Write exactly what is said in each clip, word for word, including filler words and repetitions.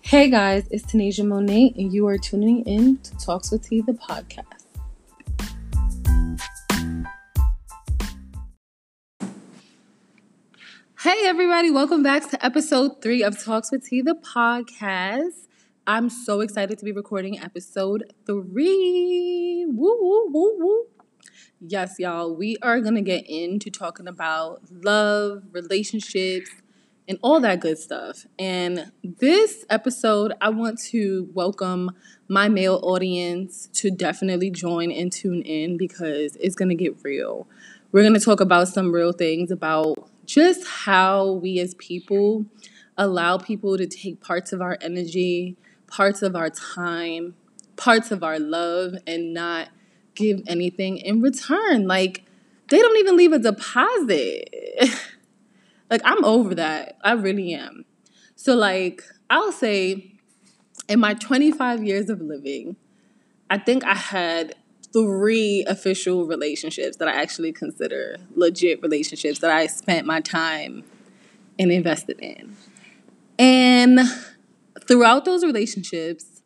Hey guys, it's Tanisha Monet, and you are tuning in to Talks with T, the podcast. Hey everybody, welcome back to episode three of Talks with T, the podcast. I'm so excited to be recording episode three. Woo, woo, woo, woo. Yes, y'all, we are going to get into talking about love, relationships, and all that good stuff. And this episode, I want to welcome my male audience to definitely join and tune in because it's going to get real. We're going to talk about some real things about just how we as people allow people to take parts of our energy, parts of our time, parts of our love, and not give anything in return. Like, they don't even leave a deposit. Like, I'm over that. I really am. So, like, I'll say in my twenty-five years of living, I think I had three official relationships that I actually consider legit relationships that I spent my time and invested in. And throughout those relationships,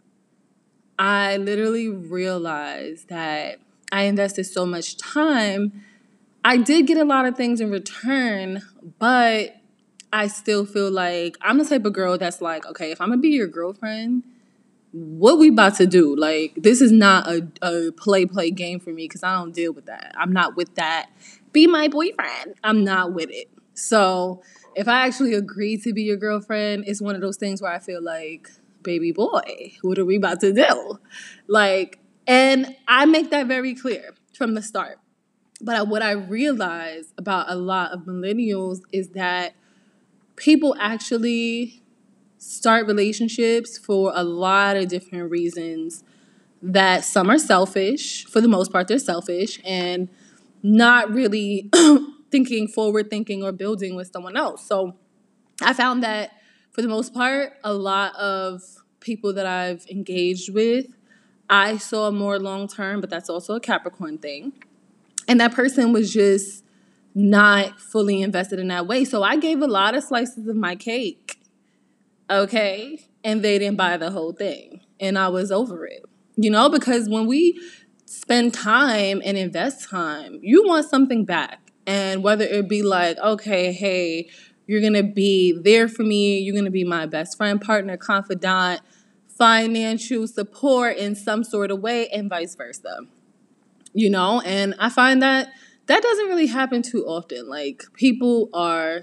I literally realized that I invested so much time. I did get a lot of things in return, but I still feel like I'm the type of girl that's like, okay, if I'm gonna be your girlfriend, what we about to do? Like, this is not a, a play play game for me because I don't deal with that. I'm not with that. Be my boyfriend. I'm not with it. So if I actually agree to be your girlfriend, it's one of those things where I feel like, baby boy, what are we about to do? Like, and I make that very clear from the start. But what I realize about a lot of millennials is that people actually start relationships for a lot of different reasons. That some are selfish. For the most part, they're selfish and not really thinking forward thinking or building with someone else. So I found that for the most part, a lot of people that I've engaged with, I saw more long term, but that's also a Capricorn thing. And that person was just not fully invested in that way. So I gave a lot of slices of my cake, okay? And they didn't buy the whole thing. And I was over it. You know, because when we spend time and invest time, you want something back. And whether it be like, okay, hey, you're going to be there for me. You're going to be my best friend, partner, confidant, financial support in some sort of way, and vice versa. You know, and I find that that doesn't really happen too often. Like, people are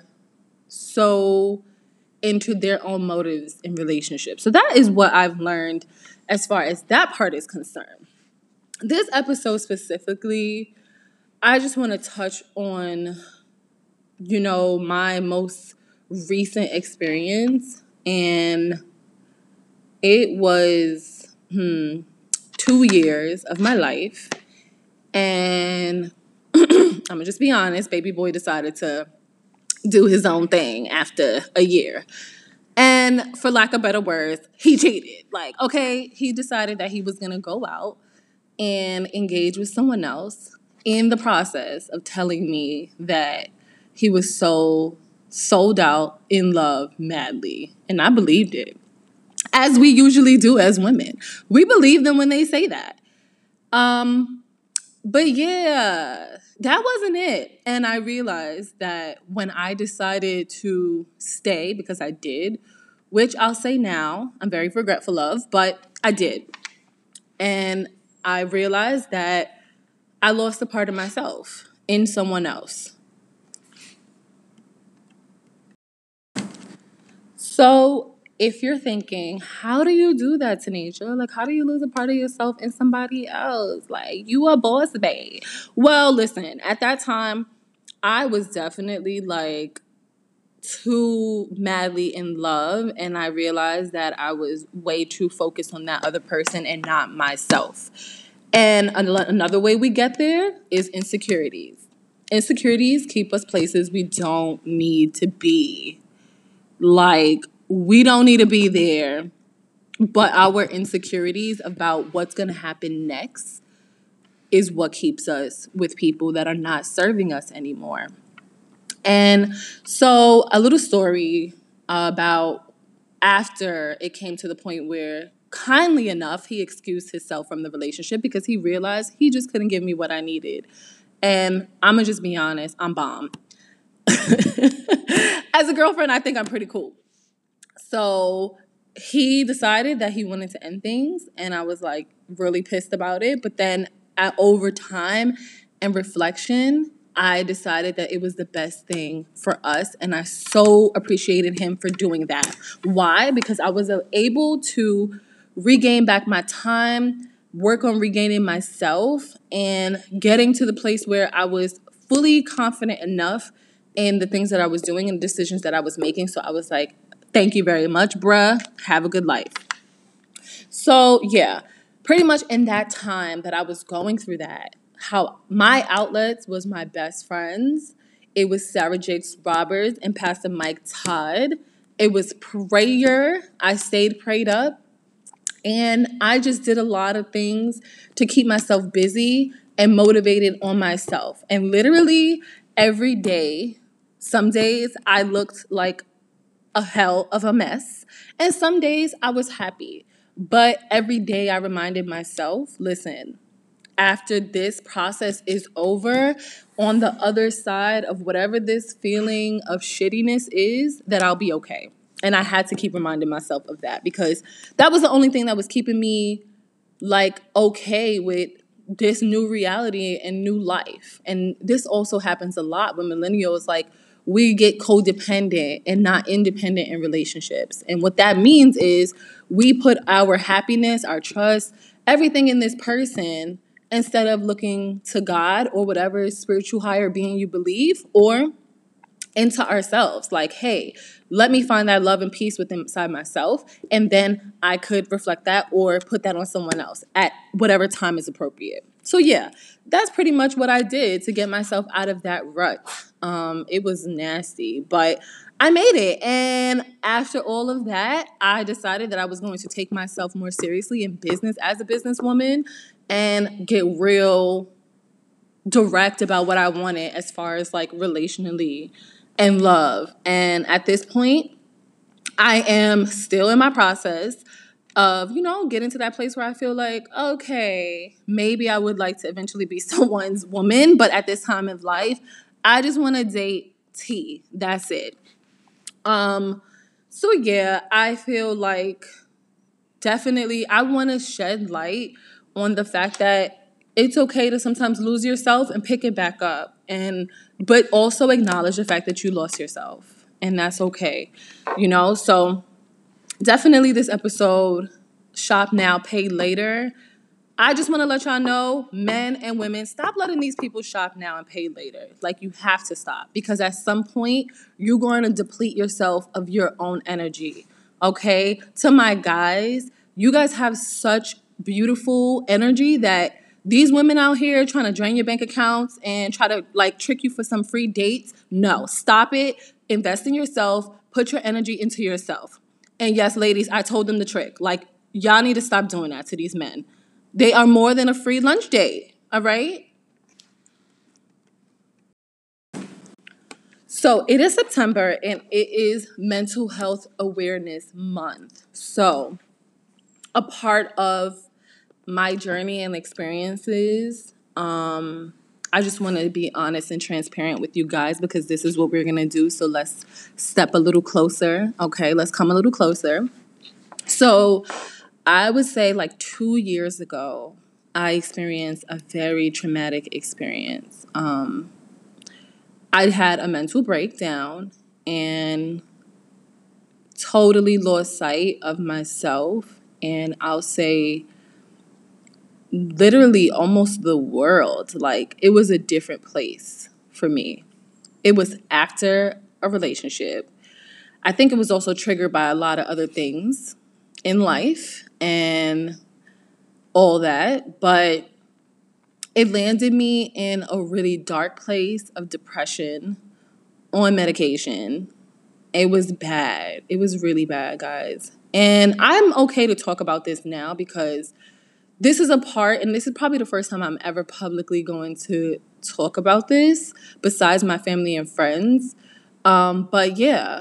so into their own motives in relationships. So that is what I've learned as far as that part is concerned. This episode specifically, I just want to touch on, you know, my most recent experience. And it was hmm, two years of my life. And I'm going to just be honest, baby boy decided to do his own thing after a year. And for lack of better words, he cheated. Like, okay, he decided that he was going to go out and engage with someone else in the process of telling me that he was so sold out, in love, madly. And I believed it, as we usually do as women. We believe them when they say that. Um... But yeah, that wasn't it. And I realized that when I decided to stay, because I did, which I'll say now, I'm very regretful of, but I did. And I realized that I lost a part of myself in someone else. So if you're thinking, how do you do that, Tanisha? Like, how do you lose a part of yourself in somebody else? Like, you a boss babe. Well, listen, at that time, I was definitely like too madly in love, and I realized that I was way too focused on that other person and not myself. And another way we get there is insecurities. Insecurities keep us places we don't need to be. Like, we don't need to be there, but our insecurities about what's going to happen next is what keeps us with people that are not serving us anymore. And so a little story about after it came to the point where, kindly enough, he excused himself from the relationship because he realized he just couldn't give me what I needed. And I'm going to just be honest, I'm bomb. As a girlfriend, I think I'm pretty cool. So he decided that he wanted to end things, and I was like really pissed about it. But then at, over time and reflection, I decided that it was the best thing for us, and I so appreciated him for doing that. Why? Because I was able to regain back my time, work on regaining myself, and getting to the place where I was fully confident enough in the things that I was doing and decisions that I was making. So I was like, thank you very much, bruh. Have a good life. So yeah, pretty much in that time that I was going through that, how my outlets was my best friends. It was Sarah Jakes Roberts and Pastor Mike Todd. It was prayer. I stayed prayed up. And I just did a lot of things to keep myself busy and motivated on myself. And literally every day, some days I looked like a hell of a mess. And some days I was happy. But every day I reminded myself, listen, after this process is over, on the other side of whatever this feeling of shittiness is, that I'll be okay. And I had to keep reminding myself of that because that was the only thing that was keeping me like okay with this new reality and new life. And this also happens a lot with millennials. Like, we get codependent and not independent in relationships. And what that means is we put our happiness, our trust, everything in this person instead of looking to God or whatever spiritual higher being you believe, or into ourselves. Like, hey, let me find that love and peace within inside myself, and then I could reflect that or put that on someone else at whatever time is appropriate. So yeah, that's pretty much what I did to get myself out of that rut. Um, it was nasty, but I made it. And after all of that, I decided that I was going to take myself more seriously in business as a businesswoman and get real direct about what I wanted as far as like relationally and love. And at this point, I am still in my process of, you know, getting to that place where I feel like, okay, maybe I would like to eventually be someone's woman. But at this time of life, I just want to date T. That's it. Um, so yeah, I feel like definitely I want to shed light on the fact that it's okay to sometimes lose yourself and pick it back up, and but also acknowledge the fact that you lost yourself, and that's okay, you know. So definitely this episode, shop now, pay later. I just want to let y'all know, men and women, stop letting these people shop now and pay later. Like, you have to stop, because at some point you're going to deplete yourself of your own energy. Okay? To my guys, you guys have such beautiful energy that these women out here trying to drain your bank accounts and try to like trick you for some free dates. No, stop it. Invest in yourself. Put your energy into yourself. And yes, ladies, I told them the trick. Like, y'all need to stop doing that to these men. They are more than a free lunch date, all right? So it is September, and it is Mental Health Awareness Month. So a part of my journey and experiences, um, I just want to be honest and transparent with you guys, because this is what we're going to do. So let's step a little closer, okay? Let's come a little closer. So I would say like two years ago, I experienced a very traumatic experience. Um, I had a mental breakdown and totally lost sight of myself. And I'll say literally almost the world. Like, it was a different place for me. It was after a relationship. I think it was also triggered by a lot of other things in life and all that, but it landed me in a really dark place of depression on medication. It was bad. It was really bad, guys. And I'm okay to talk about this now, because this is a part, and this is probably the first time I'm ever publicly going to talk about this, besides my family and friends. Um, but yeah,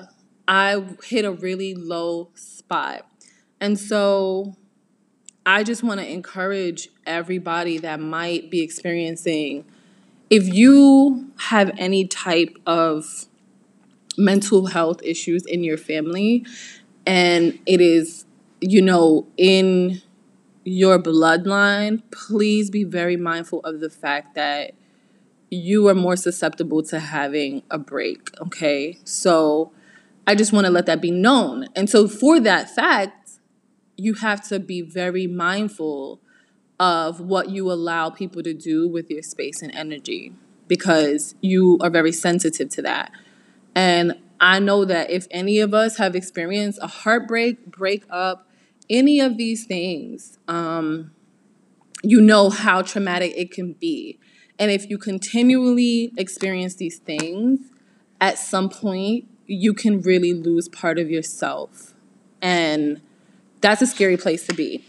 I hit a really low spot. And so I just want to encourage everybody that might be experiencing, if you have any type of mental health issues in your family and it is, you know, in your bloodline, please be very mindful of the fact that you are more susceptible to having a break, okay? So I just want to let that be known. And so for that fact, you have to be very mindful of what you allow people to do with your space and energy, because you are very sensitive to that. And I know that if any of us have experienced a heartbreak, breakup, any of these things, um, you know how traumatic it can be. And if you continually experience these things, at some point, you can really lose part of yourself. And that's a scary place to be.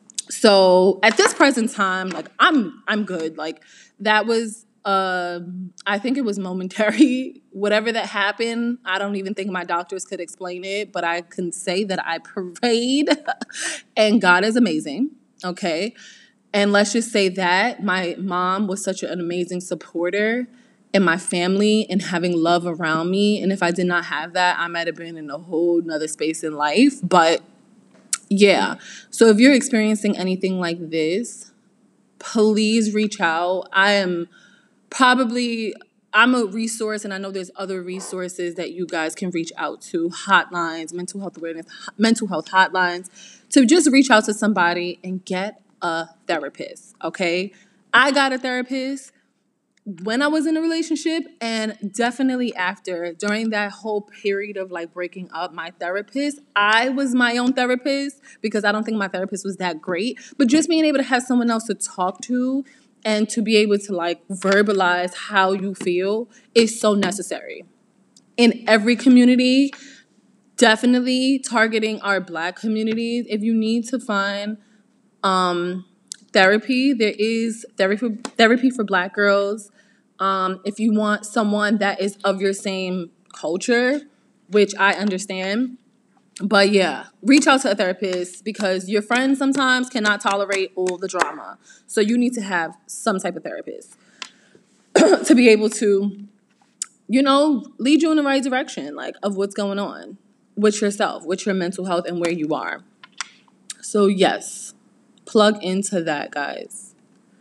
So at this present time, like I'm I'm good. Like that was uh I think it was momentary. Whatever that happened, I don't even think my doctors could explain it, but I can say that I prayed and God is amazing. Okay. And let's just say that my mom was such an amazing supporter in my family and having love around me. And if I did not have that, I might have been in a whole nother space in life. But yeah. So if you're experiencing anything like this, please reach out. I am probably, I'm a resource, and I know there's other resources that you guys can reach out to, hotlines, mental health awareness, mental health hotlines, to just reach out to somebody and get a therapist, okay? I got a therapist when I was in a relationship, and definitely after, during that whole period of like breaking up, my therapist, I was my own therapist because I don't think my therapist was that great. But just being able to have someone else to talk to and to be able to like verbalize how you feel is so necessary. In every community, definitely targeting our Black communities, if you need to find um, therapy, there is therapy, therapy for Black girls. Um, if you want someone that is of your same culture, which I understand. But yeah, reach out to a therapist because your friends sometimes cannot tolerate all the drama. So you need to have some type of therapist to be able to, you know, lead you in the right direction, like of what's going on with yourself, with your mental health and where you are. So yes, plug into that, guys.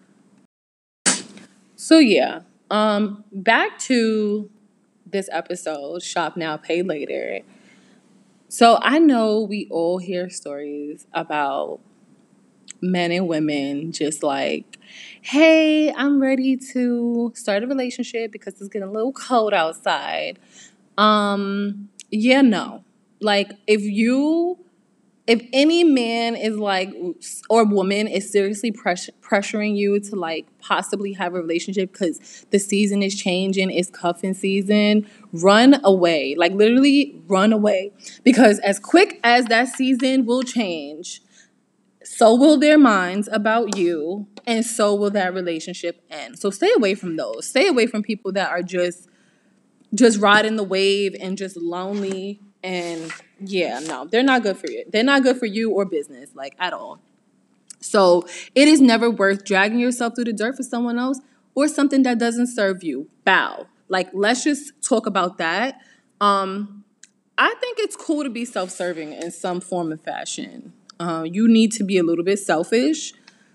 So yeah, um, back to this episode, Shop Now, Pay Later. So I know we all hear stories about men and women just like, hey, I'm ready to start a relationship because it's getting a little cold outside. Um, yeah, no. Like if you if any man is like, or woman is seriously press- pressuring you to like possibly have a relationship because the season is changing, it's cuffing season, run away. Like literally run away. Because as quick as that season will change, so will their minds about you, and so will that relationship end. So stay away from those. Stay away from people that are just just riding the wave and just lonely. And yeah, no, they're not good for you. They're not good for you or business, like at all. So it is never worth dragging yourself through the dirt for someone else or something that doesn't serve you. Bow. Like, let's just talk about that. Um, I think it's cool to be self-serving in some form of fashion. Uh, you need to be a little bit selfish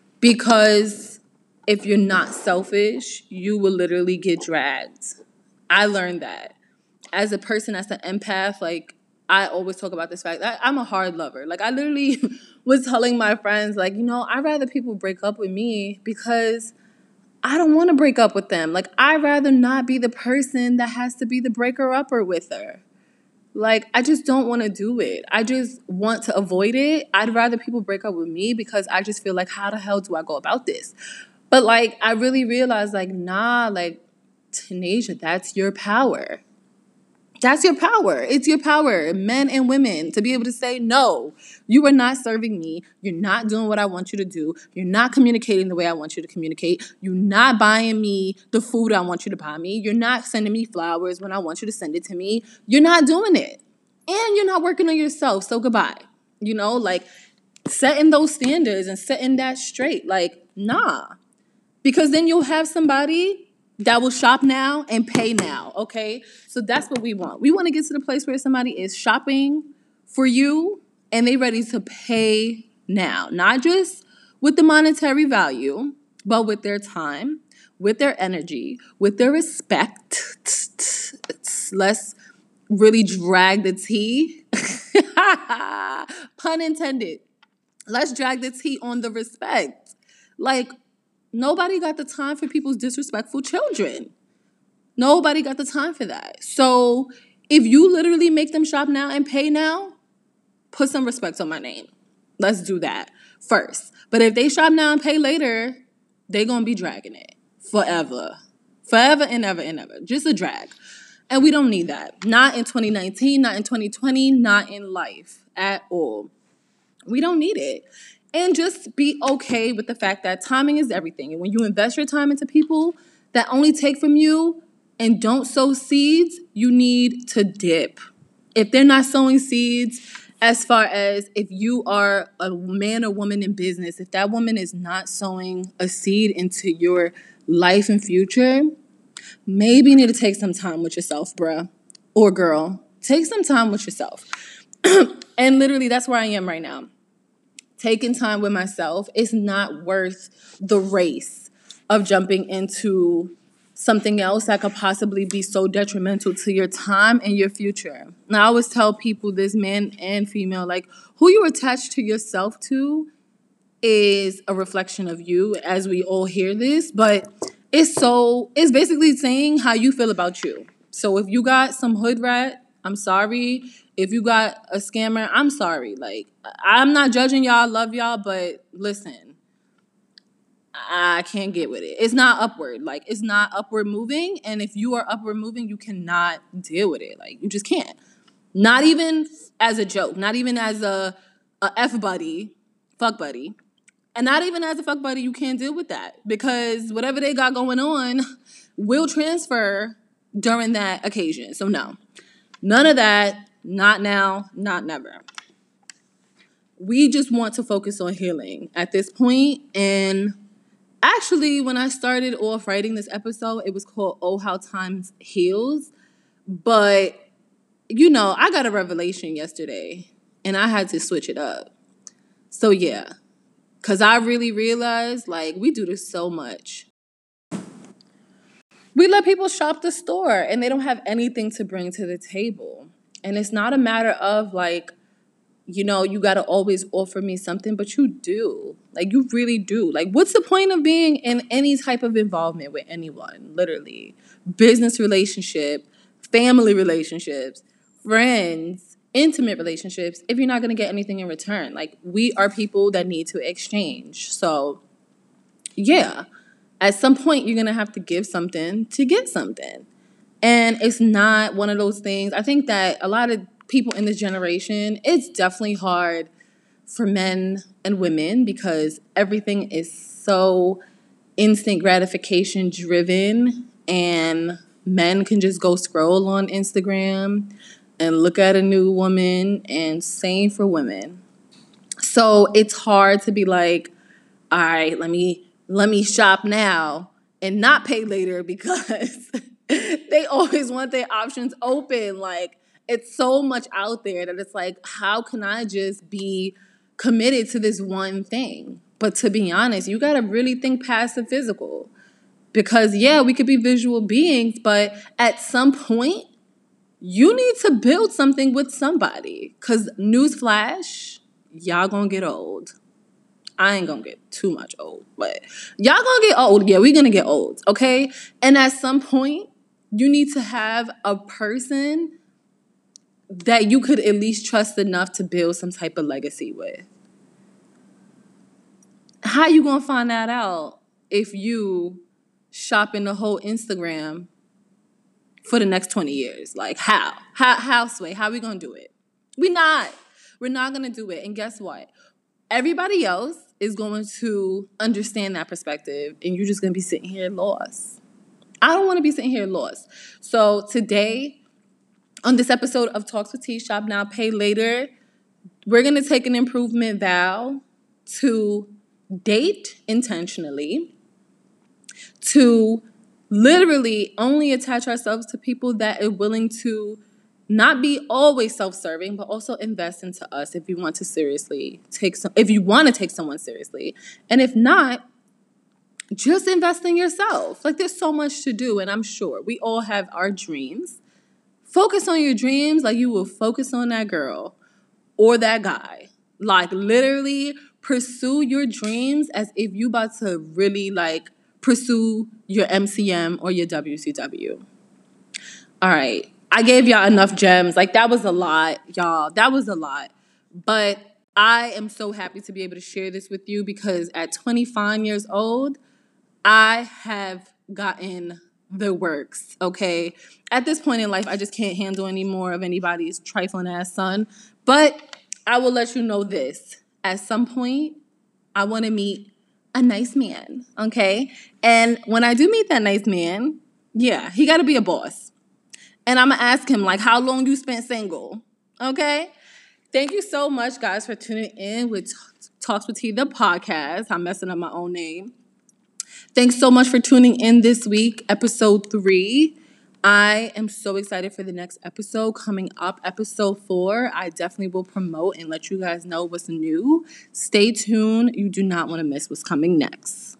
because if you're not selfish, you will literally get dragged. I learned that. As a person, as an empath, like, I always talk about this fact. I, I'm a hard lover. Like, I literally was telling my friends, like, you know, I'd rather people break up with me because I don't want to break up with them. Like, I'd rather not be the person that has to be the breaker-upper with her. Like, I just don't want to do it. I just want to avoid it. I'd rather people break up with me because I just feel like, how the hell do I go about this? But, like, I really realized, like, nah, like, Tanasia, that's your power. That's your power. It's your power, men and women, to be able to say, no, you are not serving me. You're not doing what I want you to do. You're not communicating the way I want you to communicate. You're not buying me the food I want you to buy me. You're not sending me flowers when I want you to send it to me. You're not doing it. And you're not working on yourself, so goodbye. You know, like setting those standards and setting that straight. Like, nah. Because then you'll have somebody that will shop now and pay now, okay? So that's what we want. We want to get to the place where somebody is shopping for you and they ready to pay now. Not just with the monetary value, but with their time, with their energy, with their respect. Let's really drag the tea. Pun intended. Let's drag the tea on the respect. Like, nobody got the time for people's disrespectful children. Nobody got the time for that. So if you literally make them shop now and pay now, put some respect on my name. Let's do that first. But if they shop now and pay later, they're going to be dragging it forever. Forever and ever and ever. Just a drag. And we don't need that. Not in twenty nineteen, not in twenty twenty, not in life at all. We don't need it. And just be okay with the fact that timing is everything. And when you invest your time into people that only take from you and don't sow seeds, you need to dip. If they're not sowing seeds, as far as if you are a man or woman in business, if that woman is not sowing a seed into your life and future, maybe you need to take some time with yourself, bruh, or girl. Take some time with yourself. And literally, that's where I am right now. Taking time with myself is not worth the race of jumping into something else that could possibly be so detrimental to your time and your future. And I always tell people, this man and female, like, who you attach to yourself to is a reflection of you, as we all hear this, but it's so, it's basically saying how you feel about you. So if you got some hood rat, I'm sorry. If you got a scammer, I'm sorry. Like, I'm not judging y'all, love y'all, but listen, I can't get with it. It's not upward. Like, it's not upward moving. And if you are upward moving, you cannot deal with it. Like, you just can't. Not even as a joke. Not even as a, a F buddy, fuck buddy. And not even as a fuck buddy, you can't deal with that. Because whatever they got going on will transfer during that occasion. So no. None of that. Not now. Not never. We just want to focus on healing at this point. And actually, when I started off writing this episode, it was called Oh, How Times Heals. But, you know, I got a revelation yesterday, and I had to switch it up. So, yeah. Because I really realized, like, we do this so much. We let people shop the store, and they don't have anything to bring to the table. And it's not a matter of, like, you know, you got to always offer me something, but you do. Like, you really do. Like, what's the point of being in any type of involvement with anyone, literally? Business relationship, family relationships, friends, intimate relationships, if you're not going to get anything in return. Like, we are people that need to exchange. So, yeah, at some point, you're going to have to give something to get something. And it's not one of those things. I think that a lot of people in this generation, it's definitely hard for men and women because everything is so instant gratification driven, and men can just go scroll on Instagram and look at a new woman, and same for women. So it's hard to be like, all right, let me let me shop now and not pay later, because they always want their options open. Like, it's so much out there that it's like, how can I just be committed to this one thing? But to be honest, you got to really think past the physical. Because, yeah, we could be visual beings, but at some point, you need to build something with somebody. Because, newsflash, y'all gonna get old. I ain't gonna get too much old, but y'all gonna get old. Yeah, we're gonna get old, okay? And at some point, you need to have a person that you could at least trust enough to build some type of legacy with. How you gonna find that out if you shopping the whole Instagram for the next twenty years? Like, how? How, how, Sway? How we gonna do it? We not. We're not gonna do it. And guess what? Everybody else is going to understand that perspective, and you're just gonna be sitting here lost. I don't want to be sitting here lost. So today, On this episode of Talks with T, Shop Now, Pay Later, we're going to take an improvement vow to date intentionally, to literally only attach ourselves to people that are willing to not be always self-serving, but also invest into us if you want to seriously take some, if you want to take someone seriously. And if not, just invest in yourself. Like, there's so much to do, and I'm sure we all have our dreams. Focus on your dreams like you will focus on that girl or that guy. Like, literally pursue your dreams as if you about to really, like, pursue your M C M or your W C W. All right. I gave y'all enough gems. Like, that was a lot, y'all. That was a lot. But I am so happy to be able to share this with you because at twenty-five years old, I have gotten the works, okay? At this point in life, I just can't handle any more of anybody's trifling ass son. But I will let you know this. At some point, I want to meet a nice man, okay? And when I do meet that nice man, yeah, he got to be a boss. And I'm going to ask him, like, how long you spent single, okay? Thank you so much, guys, for tuning in with Talks with T, the podcast. I'm messing up my own name. Thanks so much for tuning in this week, episode three. I am so excited for the next episode coming up, episode four. I definitely will promote and let you guys know what's new. Stay tuned. You do not want to miss what's coming next.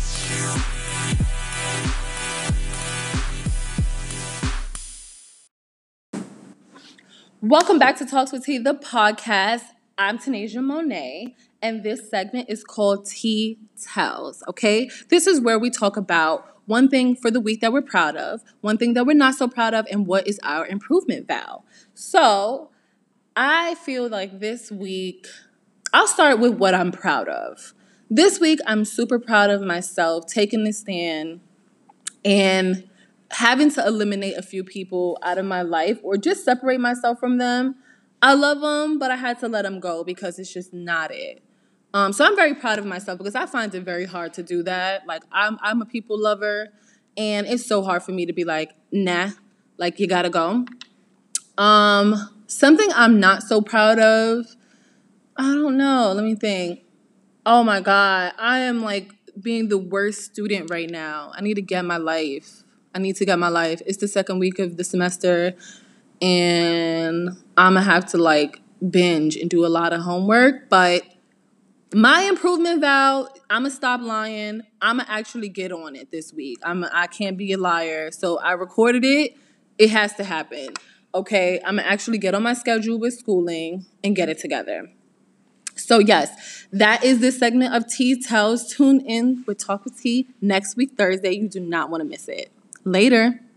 Welcome back to Talks with T, the podcast. I'm Tanasia Monet, and this segment is called T Tells, okay? This is where we talk about one thing for the week that we're proud of, one thing that we're not so proud of, and what is our improvement vow. So I feel like this week, I'll start with what I'm proud of. This week, I'm super proud of myself taking the stand and having to eliminate a few people out of my life or just separate myself from them. I love them, but I had to let them go because it's just not it. Um, so I'm very proud of myself because I find it very hard to do that. Like, I'm I'm a people lover, and it's so hard for me to be like, nah, like, you gotta go. Um, something I'm not so proud of, I don't know. Let me think. Oh, my God. I am, like, being the worst student right now. I need to get my life. I need to get my life. It's the second week of the semester, and I'm going to have to, like, binge and do a lot of homework. But my improvement vow, I'm going to stop lying. I'm going to actually get on it this week. I'm I can't be a liar. So I recorded it. It has to happen. Okay? I'm going to actually get on my schedule with schooling and get it together. So, yes, that is this segment of T Tells. Tune in with Talk with T next week, Thursday. You do not want to miss it. Later.